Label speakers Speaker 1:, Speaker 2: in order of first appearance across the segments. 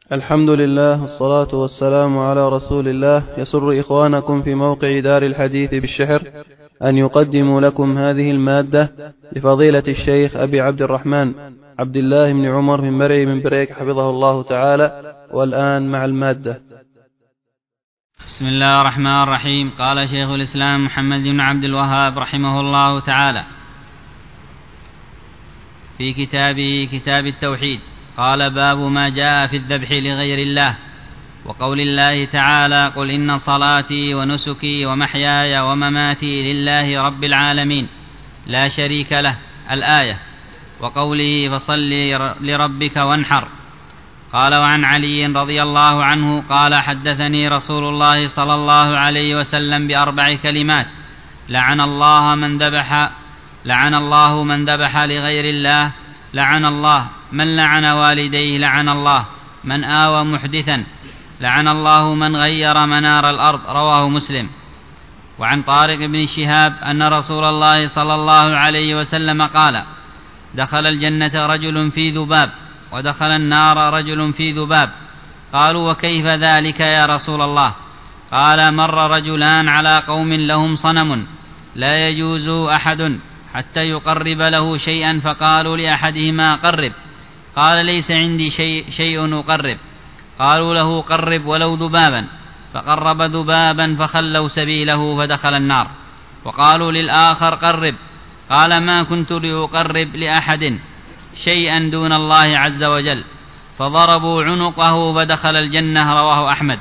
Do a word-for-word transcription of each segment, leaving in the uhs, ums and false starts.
Speaker 1: الحمد لله والصلاة والسلام على رسول الله. يسر إخوانكم في موقع دار الحديث بالشحر أن يقدموا لكم هذه المادة لفضيلة الشيخ أبي عبد الرحمن عبد الله بن عمر بن مرعي بن بريك حفظه الله تعالى. والآن مع المادة.
Speaker 2: بسم الله الرحمن الرحيم. قال شيخ الإسلام محمد بن عبد الوهاب رحمه الله تعالى في كتابه كتاب التوحيد، قال: باب ما جاء في الذبح لغير الله، وقول الله تعالى: قل إن صلاتي ونسكي ومحياي ومماتي لله رب العالمين لا شريك له، الآية، وقوله: فصل لربك وانحر. قال: وعن علي رضي الله عنه قال: حدثني رسول الله صلى الله عليه وسلم بأربع كلمات: لعن الله من ذبح لعن الله من ذبح لغير الله، لعن الله من لعن والديه، لعن الله من آوى محدثا، لعن الله من غير منار الأرض. رواه مسلم. وعن طارق بن شهاب أن رسول الله صلى الله عليه وسلم قال: دخل الجنة رجل في ذباب، ودخل النار رجل في ذباب. قالوا: وكيف ذلك يا رسول الله؟ قال: مر رجلان على قوم لهم صنم لا يجوز أحد حتى يقرب له شيئا، فقالوا لأحدهما: قرب. قال: ليس عندي شيء, شيء أقرب. قالوا له: قرب ولو ذبابا. فقرب ذبابا فخلوا سبيله فدخل النار. وقالوا للآخر: قرب. قال: ما كنت لأقرب لأحد شيئا دون الله عز وجل. فضربوا عنقه فدخل الجنة. رواه أحمد.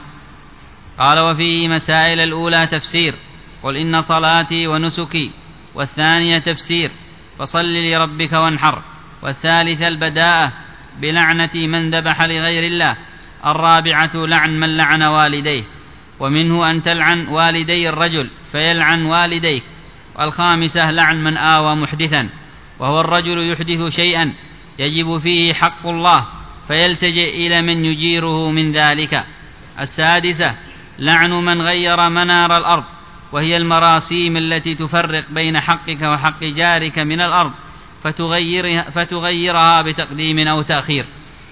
Speaker 2: قال: وفيه مسائل. الأولى تفسير قل إن صلاتي ونسكي، والثانية تفسير فصل لربك وانحر، والثالثة البداءة بلعنة من ذبح لغير الله، الرابعة لعن من لعن والديه، ومنه أن تلعن والدي الرجل فيلعن والديك، والخامسة لعن من آوى محدثا، وهو الرجل يحدث شيئا يجب فيه حق الله فيلتجئ إلى من يجيره من ذلك، السادسة لعن من غير منار الأرض، وهي المراسيم التي تفرق بين حقك وحق جارك من الأرض فتغيرها, فتغيرها بتقديم أو تأخير،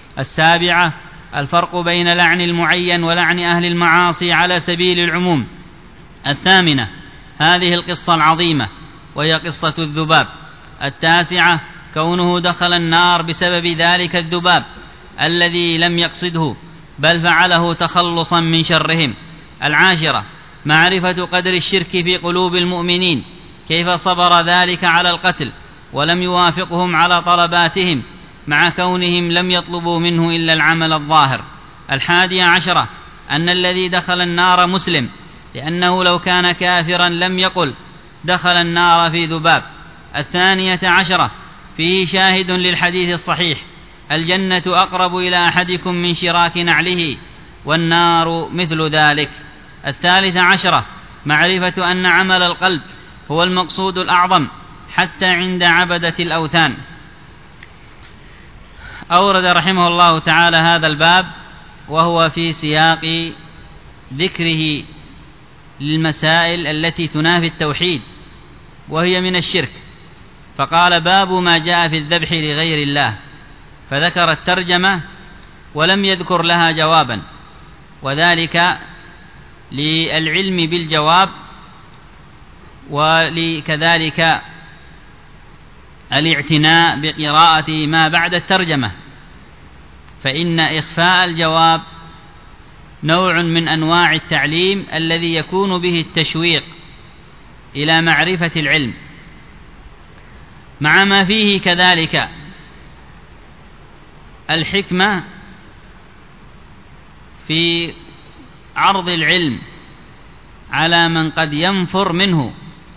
Speaker 2: السابعة الفرق بين لعن المعين ولعن أهل المعاصي على سبيل العموم، الثامنة هذه القصة العظيمة وهي قصة الذباب، التاسعة كونه دخل النار بسبب ذلك الذباب الذي لم يقصده بل فعله تخلصا من شرهم، العاشرة معرفة قدر الشرك في قلوب المؤمنين، كيف صبر ذلك على القتل ولم يوافقهم على طلباتهم مع كونهم لم يطلبوا منه إلا العمل الظاهر، الحادية عشرة أن الذي دخل النار مسلم، لأنه لو كان كافرا لم يقل دخل النار في ذباب، الثانية عشرة فيه شاهد للحديث الصحيح: الجنة أقرب إلى أحدكم من شراك نعله، والنار مثل ذلك، الثالثة عشرة معرفة أن عمل القلب هو المقصود الأعظم حتى عند عبدة الأوثان. أورد رحمه الله تعالى هذا الباب وهو في سياق ذكره للمسائل التي تنافي التوحيد وهي من الشرك، فقال: باب ما جاء في الذبح لغير الله، فذكر الترجمة ولم يذكر لها جوابا، وذلك للعلم بالجواب ولكذلك الاعتناء بقراءة ما بعد الترجمة، فإن إخفاء الجواب نوع من أنواع التعليم الذي يكون به التشويق إلى معرفة العلم، مع ما فيه كذلك الحكمة في عرض العلم على من قد ينفر منه،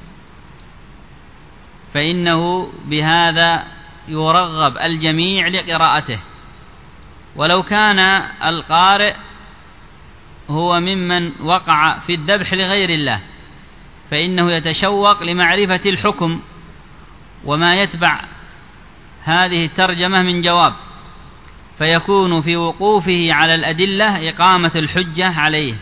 Speaker 2: فإنه بهذا يرغب الجميع لقراءته، ولو كان القارئ هو ممن وقع في الذبح لغير الله فإنه يتشوق لمعرفة الحكم وما يتبع هذه الترجمة من جواب، فيكون في وقوفه على الأدلة إقامة الحجة عليه،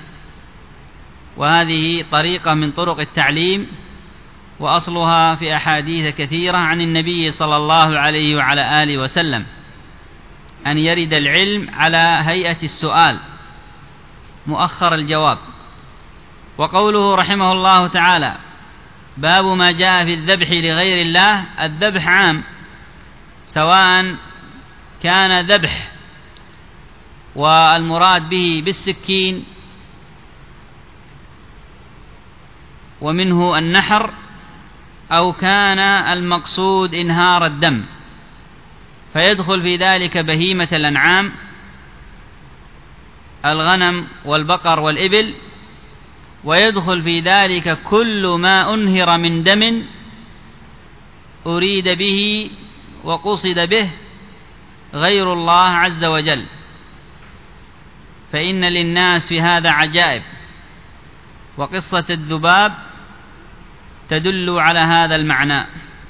Speaker 2: وهذه طريقة من طرق التعليم، وأصلها في أحاديث كثيرة عن النبي صلى الله عليه وعلى آله وسلم. أن يرد العلم على هيئة السؤال مؤخر الجواب. وقوله رحمه الله تعالى باب ما جاء في الذبح لغير الله، الذبح عام، سواء كان ذبح والمراد به بالسكين ومنه النحر، أو كان المقصود إنهار الدم، فيدخل في ذلك بهيمة الأنعام الغنم والبقر والإبل، ويدخل في ذلك كل ما أنهر من دم أريد به وقصد به غير الله عز وجل، فإن للناس في هذا عجائب، وقصة الذباب تدل على هذا المعنى.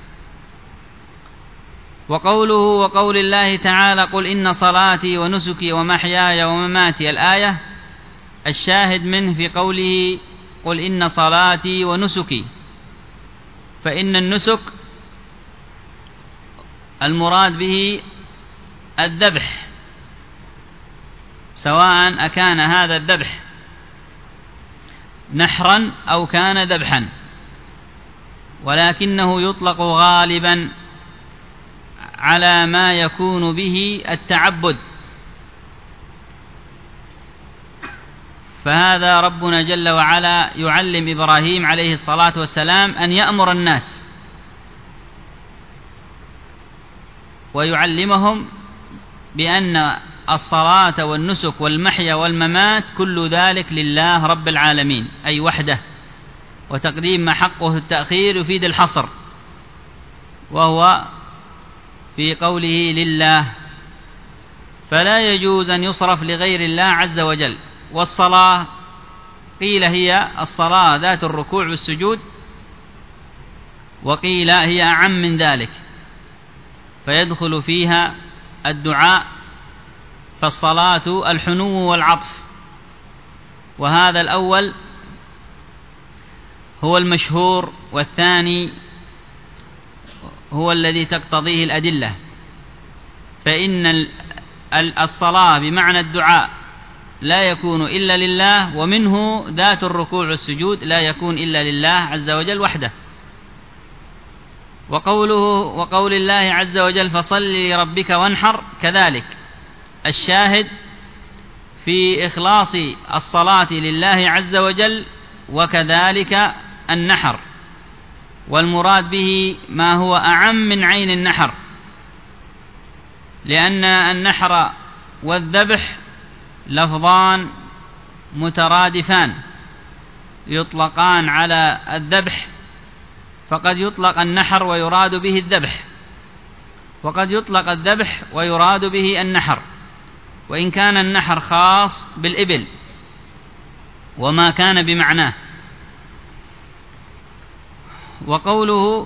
Speaker 2: وقوله وقول الله تعالى قل إن صلاتي ونسكي ومحياي ومماتي، الآية الشاهد منه في قوله قل إن صلاتي ونسكي، فإن النسك المراد به الذبح، سواء أكان هذا الذبح نحرا أو كان ذبحا، ولكنه يطلق غالبا على ما يكون به التعبد، فهذا ربنا جل وعلا يعلم إبراهيم عليه الصلاة والسلام أن يأمر الناس ويعلمهم بأن الصلاة والنسك والمحيا والممات كل ذلك لله رب العالمين، أي وحده، وتقديم ما حقه التأخير يفيد الحصر، وهو في قوله لله، فلا يجوز أن يصرف لغير الله عز وجل. والصلاة قيل هي الصلاة ذات الركوع والسجود، وقيل هي أعم من ذلك، فيدخل فيها الدعاء، فالصلاة الحنو والعطف، وهذا الأول هو المشهور، والثاني هو الذي تقتضيه الأدلة، فإن الصلاة بمعنى الدعاء لا يكون إلا لله، ومنه ذات الركوع والسجود لا يكون إلا لله عز وجل وحده. وقوله وقول الله عز وجل فصل لربك وانحر، كذلك الشاهد في إخلاص الصلاة لله عز وجل، وكذلك النحر، والمراد به ما هو أعم من عين النحر، لأن النحر والذبح لفظان مترادفان يطلقان على الذبح، فقد يطلق النحر ويراد به الذبح، وقد يطلق الذبح ويراد به النحر، وإن كان النحر خاص بالإبل وما كان بمعناه. وقوله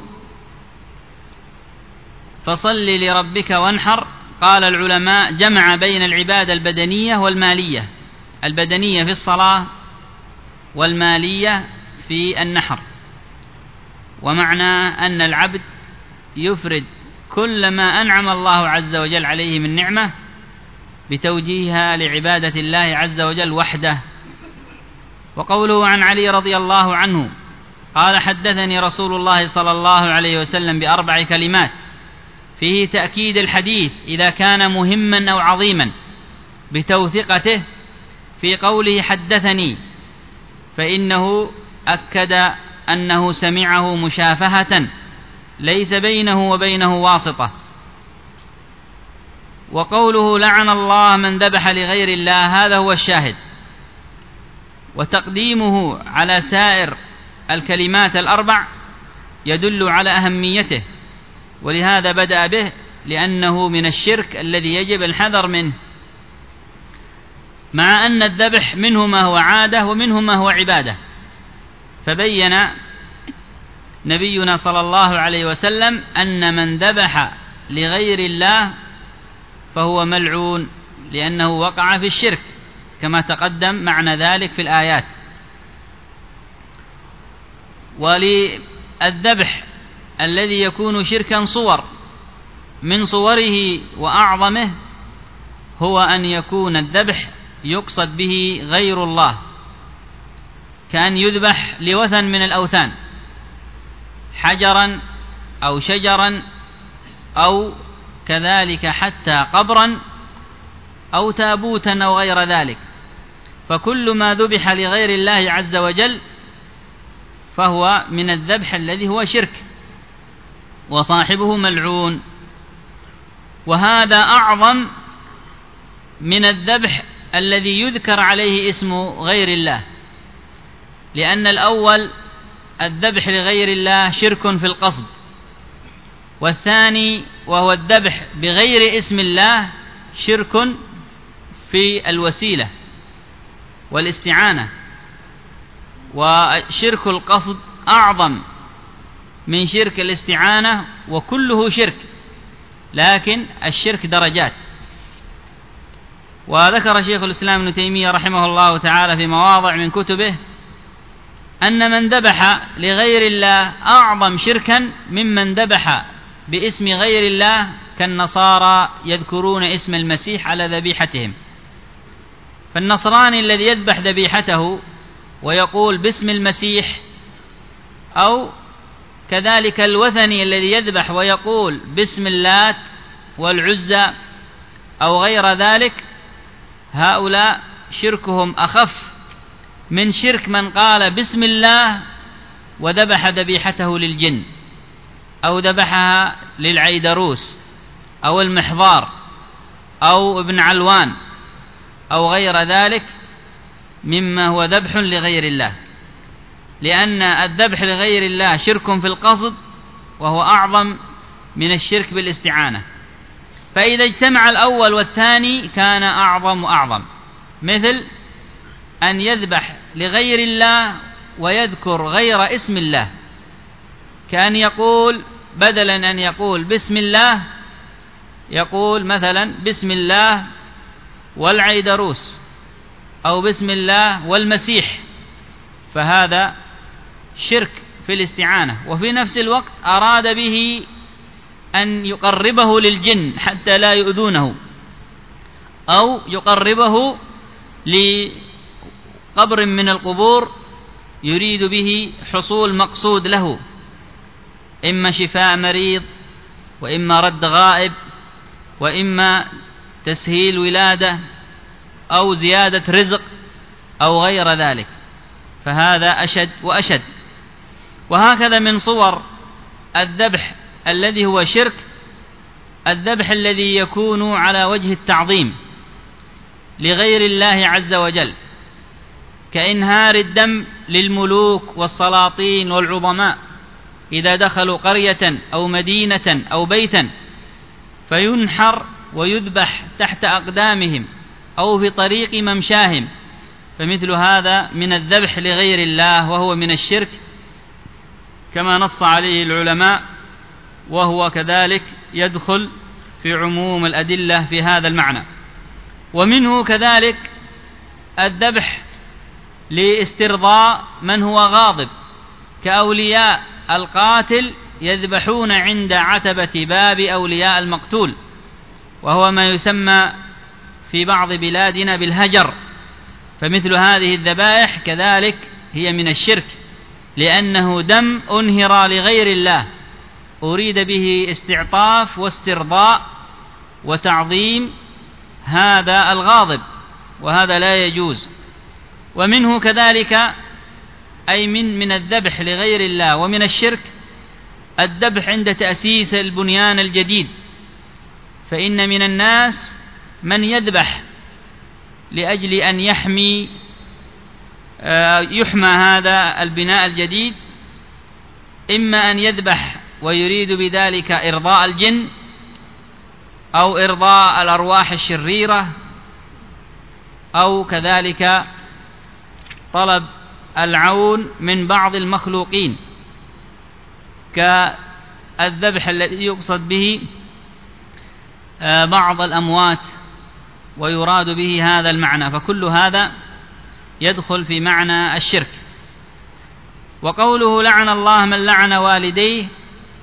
Speaker 2: فصل لربك وانحر، قال العلماء جمع بين العبادة البدنية والمالية، البدنية في الصلاة والمالية في النحر، ومعنى أن العبد يفرد كل ما أنعم الله عز وجل عليه من نعمة بتوجيهها لعبادة الله عز وجل وحده. وقوله عن علي رضي الله عنه قال حدثني رسول الله صلى الله عليه وسلم بأربع كلمات، فيه تأكيد الحديث إذا كان مهما أو عظيما بتوثقته في قوله حدثني، فإنه أكد أنه سمعه مشافهة ليس بينه وبينه واسطة. وقوله لعن الله من ذبح لغير الله، هذا هو الشاهد، وتقديمه على سائر الكلمات الأربع يدل على أهميته، ولهذا بدأ به لأنه من الشرك الذي يجب الحذر منه، مع أن الذبح منه ما هو عادة ومنه ما هو عبادة. فبين نبينا صلى الله عليه وسلم أن من ذبح لغير الله فهو ملعون، لأنه وقع في الشرك كما تقدم معنى ذلك في الآيات. وللذبح الذي يكون شركا صور، من صوره وأعظمه هو أن يكون الذبح يقصد به غير الله، كأن يذبح لوثن من الأوثان، حجرا أو شجرا أو كذلك حتى قبرا أو تابوتا أو غير ذلك. فكل ما ذبح لغير الله عز وجل فهو من الذبح الذي هو شرك، وصاحبه ملعون. وهذا أعظم من الذبح الذي يذكر عليه اسم غير الله، لأن الأول الذبح لغير الله شرك في القصد، والثاني وهو الذبح بغير اسم الله شرك في الوسيلة والاستعانة. وشرك القصد أعظم من شرك الاستعانة، وكله شرك، لكن الشرك درجات. وذكر شيخ الإسلام ابن تيمية رحمه الله تعالى في مواضع من كتبه أن من ذبح لغير الله أعظم شركا ممن ذبح باسم غير الله، كالنصارى يذكرون اسم المسيح على ذبيحتهم. فالنصراني الذي يذبح ذبيحته ويقول باسم المسيح، أو كذلك الوثني الذي يذبح ويقول باسم اللات والعزى أو غير ذلك، هؤلاء شركهم أخف من شرك من قال بسم الله وذبح ذبيحته للجن، أو ذبحها للعيدروس أو المحضار أو ابن علوان أو غير ذلك مما هو ذبح لغير الله. لأن الذبح لغير الله شرك في القصد، وهو أعظم من الشرك بالاستعانة. فإذا اجتمع الأول والثاني كان أعظم وأعظم، مثل أن يذبح لغير الله ويذكر غير اسم الله، كأن يقول بدلا أن يقول بسم الله يقول مثلا بسم الله والعيدروس أو بسم الله والمسيح، فهذا شرك في الاستعانة. وفي نفس الوقت أراد به أن يقربه للجن حتى لا يؤذونه، أو يقربه لقبر من القبور يريد به حصول مقصود له، إما شفاء مريض، وإما رد غائب، وإما تسهيل ولادة، أو زيادة رزق، أو غير ذلك، فهذا أشد وأشد. وهكذا من صور الذبح الذي هو شرك الذبح الذي يكون على وجه التعظيم لغير الله عز وجل، كإنهار الدم للملوك والسلاطين والعظماء إذا دخلوا قرية أو مدينة أو بيتا، فينحر ويذبح تحت أقدامهم أو في طريق ممشاهم، فمثل هذا من الذبح لغير الله، وهو من الشرك كما نص عليه العلماء، وهو كذلك يدخل في عموم الأدلة في هذا المعنى. ومنه كذلك الذبح لاسترضاء من هو غاضب، كأولياء القاتل يذبحون عند عتبة باب أولياء المقتول، وهو ما يسمى في بعض بلادنا بالهجر. فمثل هذه الذبائح كذلك هي من الشرك، لأنه دم أنهر لغير الله، أريد به استعطاف واسترضاء وتعظيم هذا الغاضب، وهذا لا يجوز. ومنه كذلك أي من من الذبح لغير الله ومن الشرك الذبح عند تأسيس البنيان الجديد، فإن من الناس من يذبح لأجل أن يحمي يحمى هذا البناء الجديد، إما أن يذبح ويريد بذلك إرضاء الجن أو إرضاء الأرواح الشريرة، أو كذلك طلب العون من بعض المخلوقين، كالذبح الذي يقصد به بعض الأموات ويراد به هذا المعنى، فكل هذا يدخل في معنى الشرك. وقوله لعن الله من لعن والديه،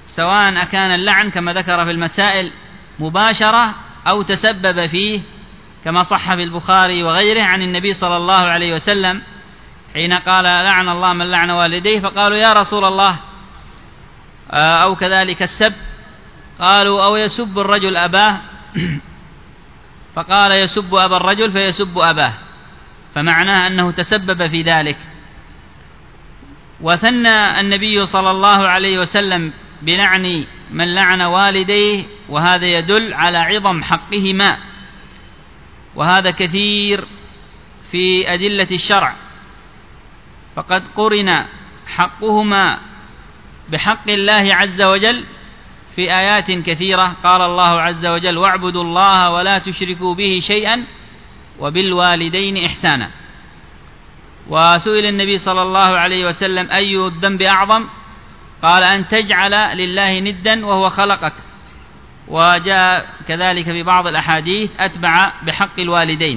Speaker 2: سواء أكان اللعن كما ذكر في المسائل مباشرة أو تسبب فيه كما صح في البخاري وغيره عن النبي صلى الله عليه وسلم حين قال لعن الله من لعن والديه، فقالوا يا رسول الله أو كذلك السب، قالوا أو يسب الرجل أباه، فقال يسب أبا الرجل فيسب أباه، فمعناه أنه تسبب في ذلك. وثنى النبي صلى الله عليه وسلم بلعن من لعن والديه، وهذا يدل على عظم حقهما، وهذا كثير في أدلة الشرع، فقد قرن حقهما بحق الله عز وجل في آيات كثيرة. قال الله عز وجل واعبدوا الله ولا تشركوا به شيئا وبالوالدين إحسانا. وسئل النبي صلى الله عليه وسلم أي الذنب أعظم؟ قال أن تجعل لله ندا وهو خلقك. وجاء كذلك في بعض الأحاديث أتبع بحق الوالدين.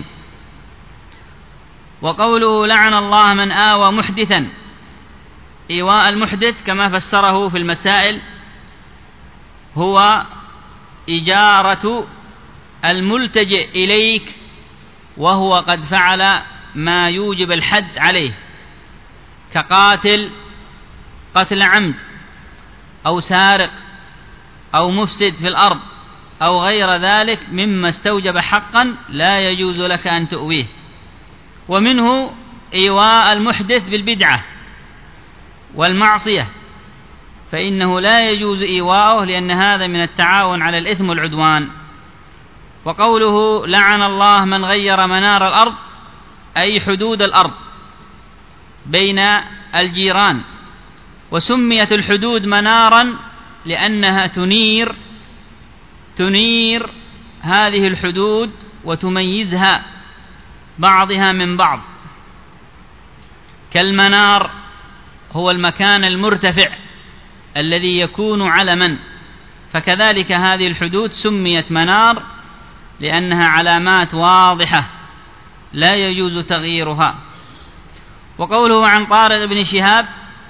Speaker 2: وقوله لعن الله من آوى محدثا، إيواء المحدث كما فسره في المسائل هو إجارة الملتجئ إليك وهو قد فعل ما يوجب الحد عليه، كقاتل قتل عمد أو سارق أو مفسد في الأرض أو غير ذلك مما استوجب حقا لا يجوز لك أن تؤويه. ومنه إيواء المحدث بالبدعة والمعصية، فإنه لا يجوز إيواءه لأن هذا من التعاون على الإثم والعدوان. وقوله لعن الله من غير منار الأرض، أي حدود الأرض بين الجيران، وسميت الحدود منارا لأنها تنير تنير هذه الحدود وتميزها بعضها من بعض. كالمنار هو المكان المرتفع الذي يكون علما، فكذلك هذه الحدود سميت منار لأنها علامات واضحة لا يجوز تغييرها. وقوله عن طارق بن شهاب،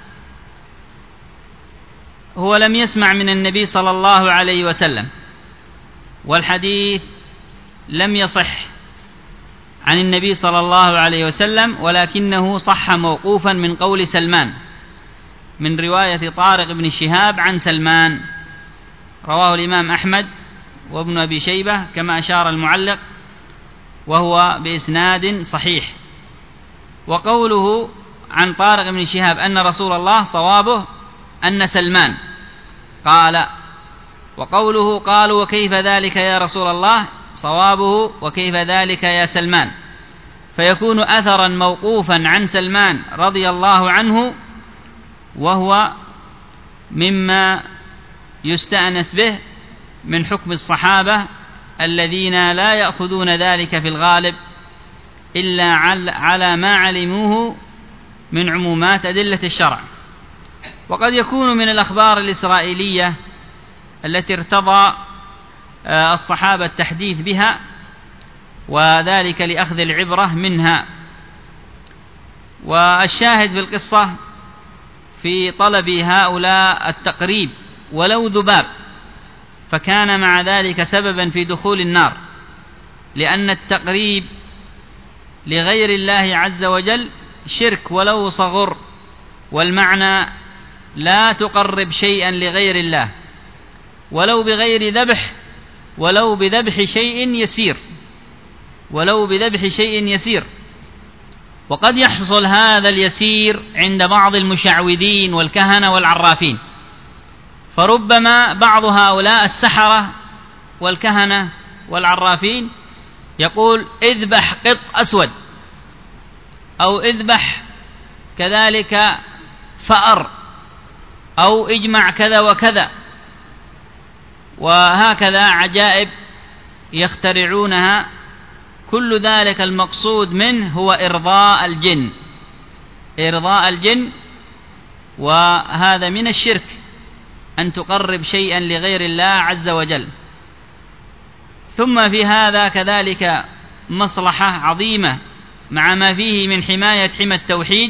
Speaker 2: هو لم يسمع من النبي صلى الله عليه وسلم، والحديث لم يصح عن النبي صلى الله عليه وسلم، ولكنه صح موقوفا من قول سلمان، من رواية طارق بن شهاب عن سلمان، رواه الإمام أحمد وابن أبي شيبة كما أشار المعلق، وهو بإسناد صحيح. وقوله عن طارق بن شهاب أن رسول الله صوابه أن سلمان قال، وقوله قالوا وكيف ذلك يا رسول الله، صوابه وكيف ذلك يا سلمان، فيكون أثرا موقوفا عن سلمان رضي الله عنه، وهو مما يستأنس به من حكم الصحابة الذين لا يأخذون ذلك في الغالب إلا على ما علموه من عمومات أدلة الشرع. وقد يكون من الأخبار الإسرائيلية التي ارتضى الصحابة التحديث بها، وذلك لأخذ العبرة منها. والشاهد في القصة في طلب هؤلاء التقريب ولو ذباب، فكان مع ذلك سببا في دخول النار، لأن التقريب لغير الله عز وجل شرك ولو صغر، والمعنى لا تقرب شيئا لغير الله ولو بغير ذبح، ولو بذبح شيء يسير ولو بذبح شيء يسير. وقد يحصل هذا اليسير عند بعض المشعوذين والكهنة والعرافين، فربما بعض هؤلاء السحرة والكهنة والعرافين يقول اذبح قط أسود، أو اذبح كذلك فأر، أو اجمع كذا وكذا، وهكذا عجائب يخترعونها. كل ذلك المقصود منه هو إرضاء الجن إرضاء الجن وهذا من الشرك أن تقرب شيئا لغير الله عز وجل. ثم في هذا كذلك مصلحة عظيمة مع ما فيه من حماية حمى التوحيد،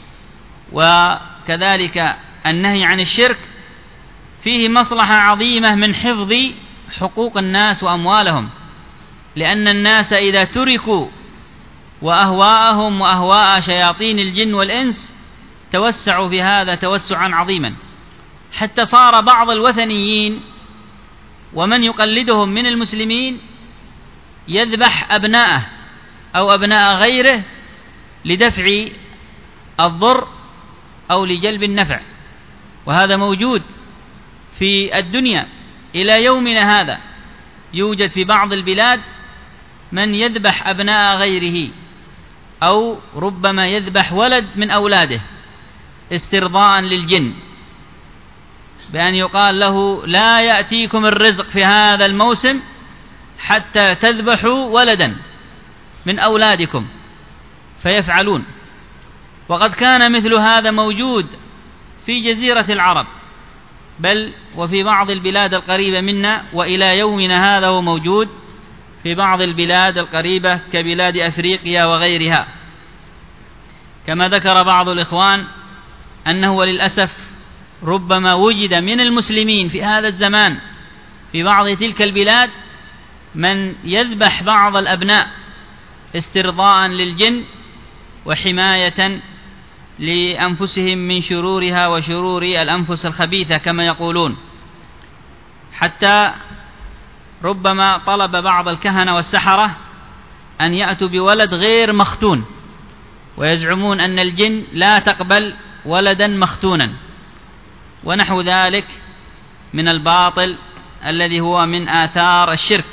Speaker 2: وكذلك النهي عن الشرك، فيه مصلحة عظيمة من حفظ حقوق الناس وأموالهم. لأن الناس إذا تركوا وأهواءهم وأهواء شياطين الجن والإنس توسعوا في هذا توسعا عظيما، حتى صار بعض الوثنيين ومن يقلدهم من المسلمين يذبح أبناءه أو أبناء غيره لدفع الضر أو لجلب النفع، وهذا موجود في الدنيا إلى يومنا هذا. يوجد في بعض البلاد من يذبح أبناء غيره أو ربما يذبح ولد من أولاده استرضاء للجن، بأن يقال له لا يأتيكم الرزق في هذا الموسم حتى تذبحوا ولدا من أولادكم، فيفعلون. وقد كان مثل هذا موجود في جزيرة العرب، بل وفي بعض البلاد القريبة منا، وإلى يومنا هذا هو موجود في بعض البلاد القريبة كبلاد أفريقيا وغيرها. كما ذكر بعض الإخوان أنه للأسف ربما وجد من المسلمين في هذا الزمان في بعض تلك البلاد من يذبح بعض الأبناء استرضاء للجن وحماية لأنفسهم من شرورها وشرور الأنفس الخبيثة كما يقولون، حتى ربما طلب بعض الكهنة والسحرة أن يأتوا بولد غير مختون، ويزعمون أن الجن لا تقبل ولدا مختونا، ونحو ذلك من الباطل الذي هو من آثار الشرك.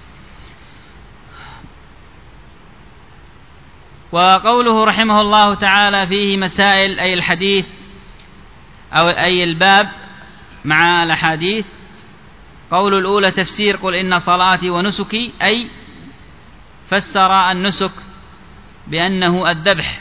Speaker 2: وقوله رحمه الله تعالى فيه مسائل، أي الحديث أو أي الباب مع الأحاديث. قول الأولى تفسير قل إن صلاتي ونسكي، أي فسر النسك بأنه الذبح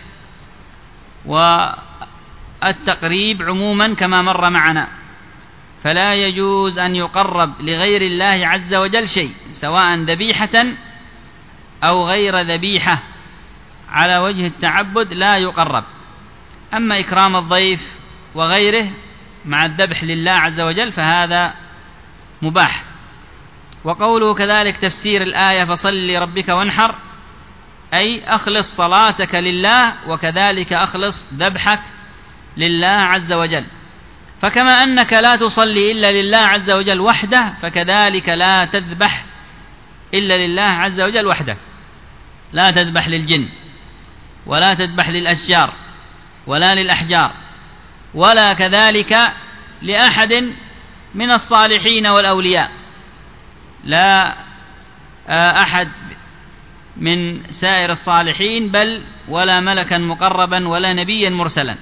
Speaker 2: والتقريب عموما كما مر معنا، فلا يجوز أن يقرب لغير الله عز وجل شيء سواء ذبيحة أو غير ذبيحة على وجه التعبد لا يقرب. أما إكرام الضيف وغيره مع الذبح لله عز وجل فهذا مباح. وقوله كذلك تفسير الآية فصل لربك وانحر، أي أخلص صلاتك لله وكذلك أخلص ذبحك لله عز وجل. فكما أنك لا تصلي إلا لله عز وجل وحده، فكذلك لا تذبح إلا لله عز وجل وحده، لا تذبح للجن ولا تذبح للأشجار ولا للأحجار ولا كذلك لأحد من الصالحين والأولياء، لا أحد من سائر الصالحين بل ولا ملكا مقربا ولا نبيا مرسلا.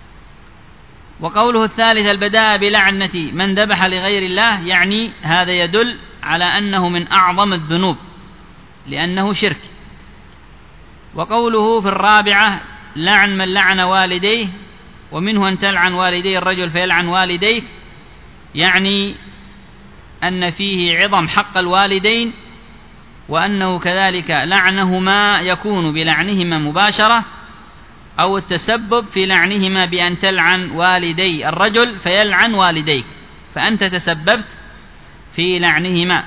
Speaker 2: وقوله الثالث البداء بلعنة من ذبح لغير الله، يعني هذا يدل على أنه من أعظم الذنوب لأنه شرك. وقوله في الرابعة لعن من لعن والديه، ومنه أن تلعن والدي الرجل فيلعن والديك، يعني أن فيه عظم حق الوالدين، وأنه كذلك لعنهما يكون بلعنهما مباشرة أو التسبب في لعنهما بأن تلعن والدي الرجل فيلعن والديك، فأنت تسببت في لعنهما.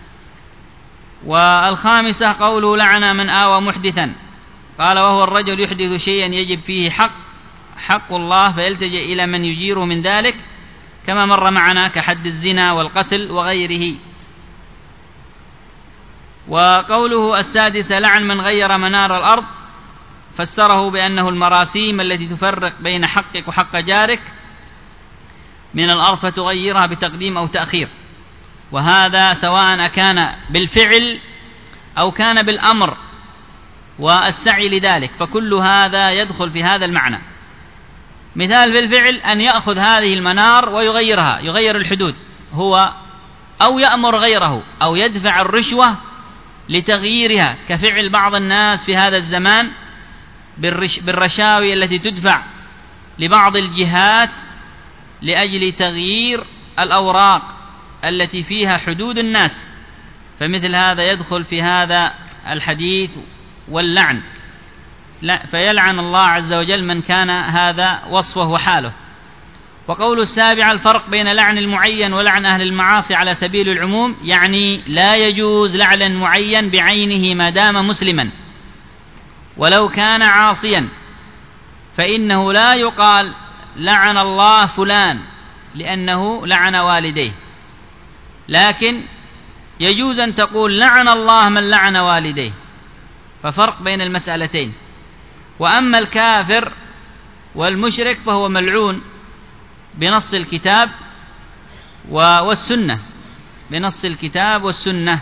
Speaker 2: والخامسة قوله لعن من آوى محدثا، قال وهو الرجل يحدث شيئا يجب فيه حق حق الله فيلتجئ إلى من يجيره من ذلك كما مر معنا كحد الزنا والقتل وغيره. وقوله السادسة لعن من غير منار الأرض، فسره بأنه المراسيم التي تفرق بين حقك وحق جارك من الأرض فتغيرها بتقديم أو تأخير، وهذا سواء كان بالفعل أو كان بالأمر والسعي لذلك، فكل هذا يدخل في هذا المعنى. مثال بالفعل أن يأخذ هذه المنار ويغيرها، يغير الحدود هو، أو يأمر غيره، أو يدفع الرشوة لتغييرها كفعل بعض الناس في هذا الزمان بالرشاوي التي تدفع لبعض الجهات لأجل تغيير الأوراق التي فيها حدود الناس، فمثل هذا يدخل في هذا الحديث واللعن، لا فيلعن الله عز وجل من كان هذا وصفه وحاله. وقول السابع الفرق بين لعن المعين ولعن أهل المعاصي على سبيل العموم، يعني لا يجوز لعن معين بعينه ما دام مسلما ولو كان عاصيا، فإنه لا يقال لعن الله فلان لأنه لعن والديه، لكن يجوز أن تقول لعن الله من لعن والديه، ففرق بين المسألتين. وأما الكافر والمشرك فهو ملعون بنص الكتاب والسنة، بنص الكتاب والسنة.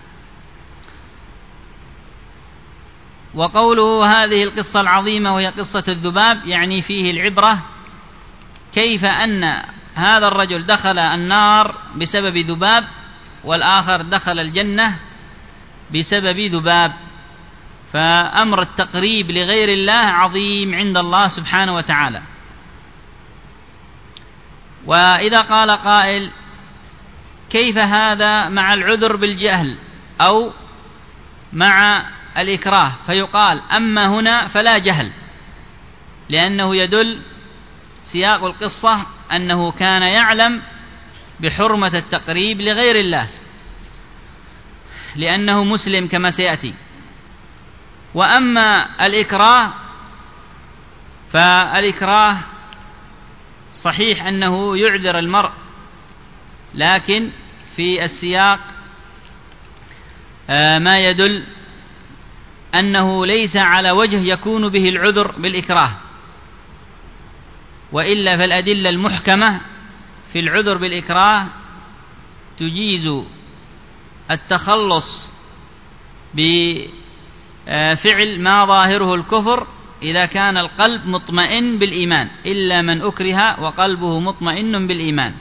Speaker 2: وقوله هذه القصة العظيمة وهي قصة الذباب يعني فيه العبرة كيف أن هذا الرجل دخل النار بسبب ذباب والآخر دخل الجنة بسبب ذباب، فأمر التقريب لغير الله عظيم عند الله سبحانه وتعالى. وإذا قال قائل كيف هذا مع العذر بالجهل أو مع الإكراه، فيقال أما هنا فلا جهل، لأنه يدل سياق القصة أنه كان يعلم بحرمة التقريب لغير الله لأنه مسلم كما سيأتي. وأما الإكراه فالإكراه صحيح أنه يعذر المرء، لكن في السياق ما يدل أنه ليس على وجه يكون به العذر بالإكراه، وإلا فالأدلة المحكمة في العذر بالإكراه تجيز التخلص بفعل ما ظاهره الكفر إذا كان القلب مطمئن بالإيمان، إلا من أكره وقلبه مطمئن بالإيمان.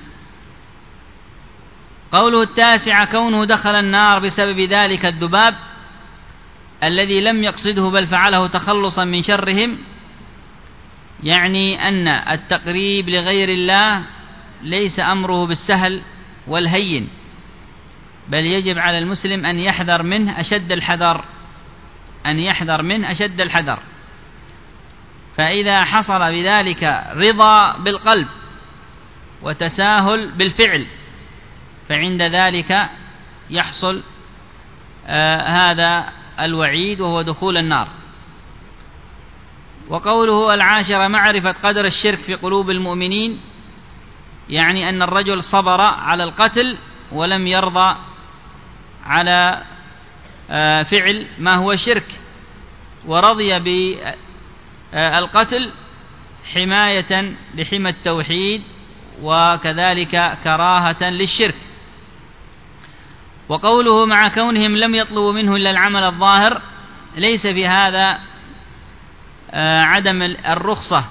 Speaker 2: قوله التاسع كونه دخل النار بسبب ذلك الذباب الذي لم يقصده بل فعله تخلصا من شرهم، يعني أن التقريب لغير الله ليس أمره بالسهل والهين، بل يجب على المسلم أن يحذر منه أشد الحذر، أن يحذر منه أشد الحذر. فإذا حصل بذلك رضا بالقلب وتساهل بالفعل فعند ذلك يحصل آه هذا الوعيد وهو دخول النار. وقوله العاشرة معرفة قدر الشرك في قلوب المؤمنين، يعني أن الرجل صبر على القتل ولم يرضى على آه فعل ما هو شرك، ورضي بالقتل حماية لحمى التوحيد وكذلك كراهة للشرك. وقوله مع كونهم لم يطلبوا منه إلا العمل الظاهر، ليس في هذا عدم الرخصة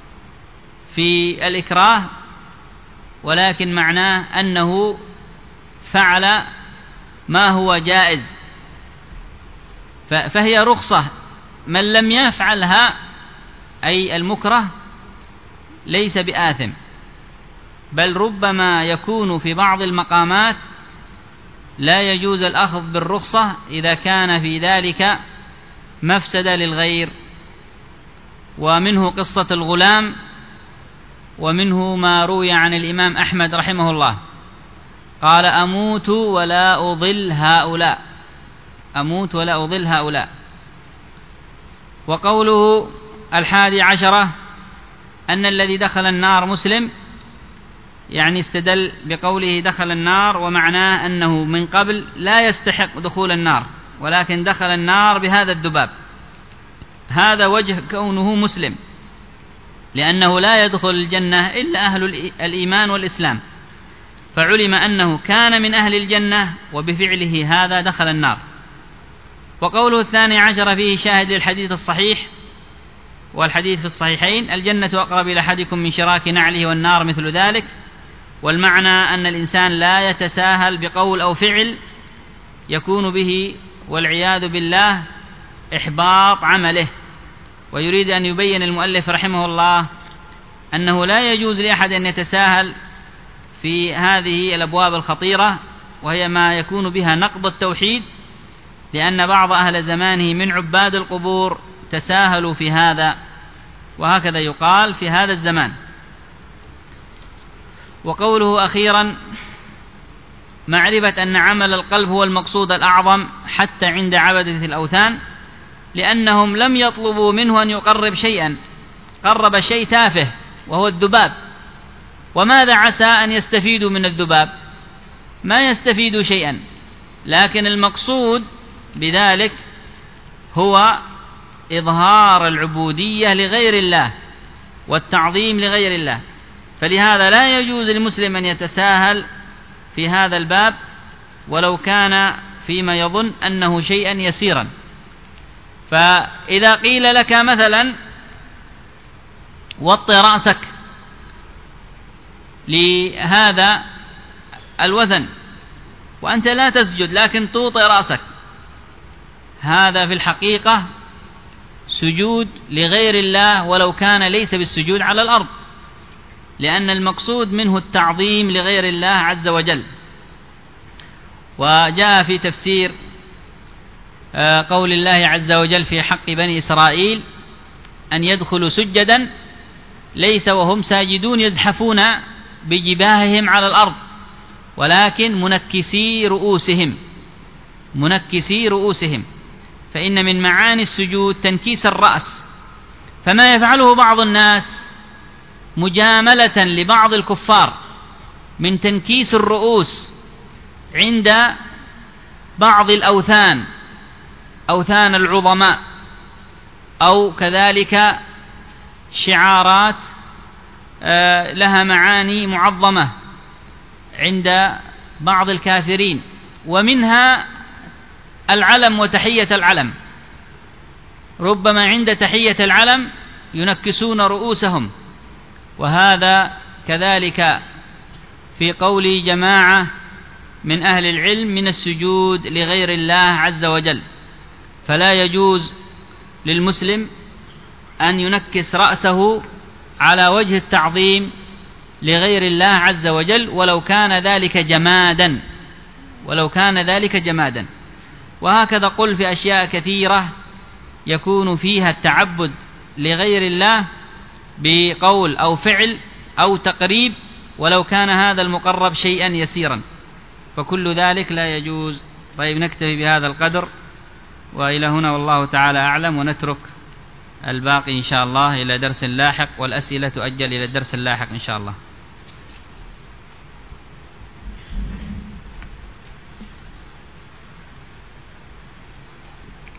Speaker 2: في الإكراه، ولكن معناه أنه فعل ما هو جائز، فهي رخصة. من لم يفعلها أي المكره ليس بآثم، بل ربما يكون في بعض المقامات لا يجوز الأخذ بالرخصة إذا كان في ذلك مفسدة للغير. ومنه قصة الغلام، ومنه ما روي عن الإمام أحمد رحمه الله قال أموت ولا أضل هؤلاء، أموت ولا أضل هؤلاء. وقوله الحادي عشرة أن الذي دخل النار مسلم، يعني استدل بقوله دخل النار ومعناه أنه من قبل لا يستحق دخول النار، ولكن دخل النار بهذا الذباب. هذا وجه كونه مسلم، لأنه لا يدخل الجنة إلا أهل الإيمان والإسلام، فعلم أنه كان من أهل الجنة وبفعله هذا دخل النار. وقوله الثاني عشر فيه شاهد للحديث الصحيح، والحديث في الصحيحين الجنة أقرب إلى أحدكم من شراك نعله والنار مثل ذلك. والمعنى أن الإنسان لا يتساهل بقول أو فعل يكون به والعياذ بالله إحباط عمله. ويريد أن يبين المؤلف رحمه الله أنه لا يجوز لأحد أن يتساهل في هذه الأبواب الخطيرة، وهي ما يكون بها نقض التوحيد، لأن بعض أهل زمانه من عباد القبور تساهلوا في هذا، وهكذا يقال في هذا الزمان. وقوله أخيرا معرفة أن عمل القلب هو المقصود الأعظم حتى عند عبدة الأوثان، لأنهم لم يطلبوا منه أن يقرب شيئا، قرب شيء تافه وهو الذباب. وماذا عسى أن يستفيدوا من الذباب؟ ما يستفيدوا شيئا، لكن المقصود بذلك هو إظهار العبودية لغير الله والتعظيم لغير الله. فلهذا لا يجوز للمسلم أن يتساهل في هذا الباب ولو كان فيما يظن أنه شيئا يسيرا. فإذا قيل لك مثلا وطئ رأسك لهذا الوثن وأنت لا تسجد لكن توطئ رأسك، هذا في الحقيقة سجود لغير الله ولو كان ليس بالسجود على الأرض، لأن المقصود منه التعظيم لغير الله عز وجل. وجاء في تفسير قول الله عز وجل في حق بني إسرائيل أن يدخلوا سجدا ليس وهم ساجدون يزحفون بجباههم على الأرض، ولكن منكسي رؤوسهم منكسي رؤوسهم فإن من معاني السجود تنكيس الرأس. فما يفعله بعض الناس مجاملة لبعض الكفار من تنكيس الرؤوس عند بعض الأوثان، أوثان العظماء، أو كذلك شعارات لها معاني معظمة عند بعض الكافرين، ومنها العلم وتحية العلم. ربما عند تحية العلم ينكسون رؤوسهم، وهذا كذلك في قول جماعة من أهل العلم من السجود لغير الله عز وجل. فلا يجوز للمسلم أن ينكس رأسه على وجه التعظيم لغير الله عز وجل ولو كان ذلك جمادا ولو كان ذلك جمادا. وهكذا قل في أشياء كثيرة يكون فيها التعبد لغير الله بقول أو فعل أو تقريب ولو كان هذا المقرب شيئا يسيرا، فكل ذلك لا يجوز. طيب نكتفي بهذا القدر وإلى هنا والله تعالى أعلم، ونترك الباقي إن شاء الله إلى درس لاحق، والأسئلة تؤجل إلى الدرس اللاحق إن شاء الله.